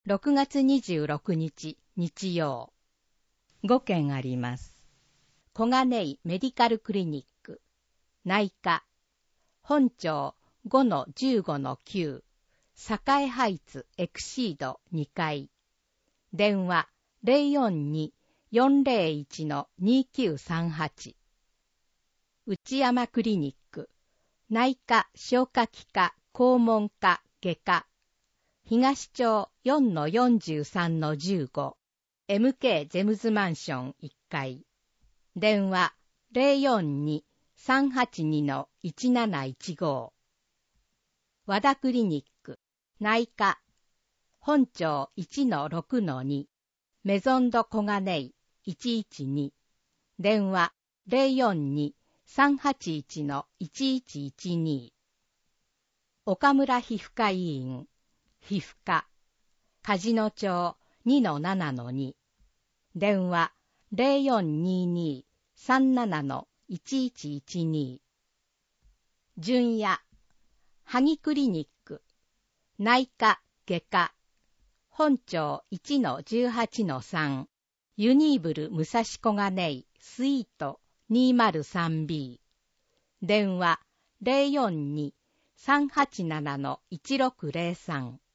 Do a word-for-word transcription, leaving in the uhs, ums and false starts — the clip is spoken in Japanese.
ろくがつにじゅうろくにち日曜。ごけんあります。小金井メディカルクリニック、内科、本町 ごのじゅうごのきゅう、栄ハイツエクシードにかい。電話 ゼロよんに よんゼロいち にきゅうさんはち。内山クリニック、内科消化器科肛門科外科、東町 よんのよんじゅうさんのじゅうご、エムケー ジェムズマンションいっかい。電話 ゼロよんに さんはちに いちなないちご。和田クリニック、内科、本町 いちのろくのに、メゾンド小金井いちいちに。電話 ゼロよんに さんはちいち いちいちいちに。岡村皮膚科医院、皮膚科、梶野町 にのななのに。電話 ゼロよんにに さんなないちいちいちに。純也、萩クリニック、内科外科、本町 いちのじゅうはちのさん、ユニーブル武蔵小金井スイート にまるさんビー。電話 ゼロよんに さんはちなな いちろくゼロさん。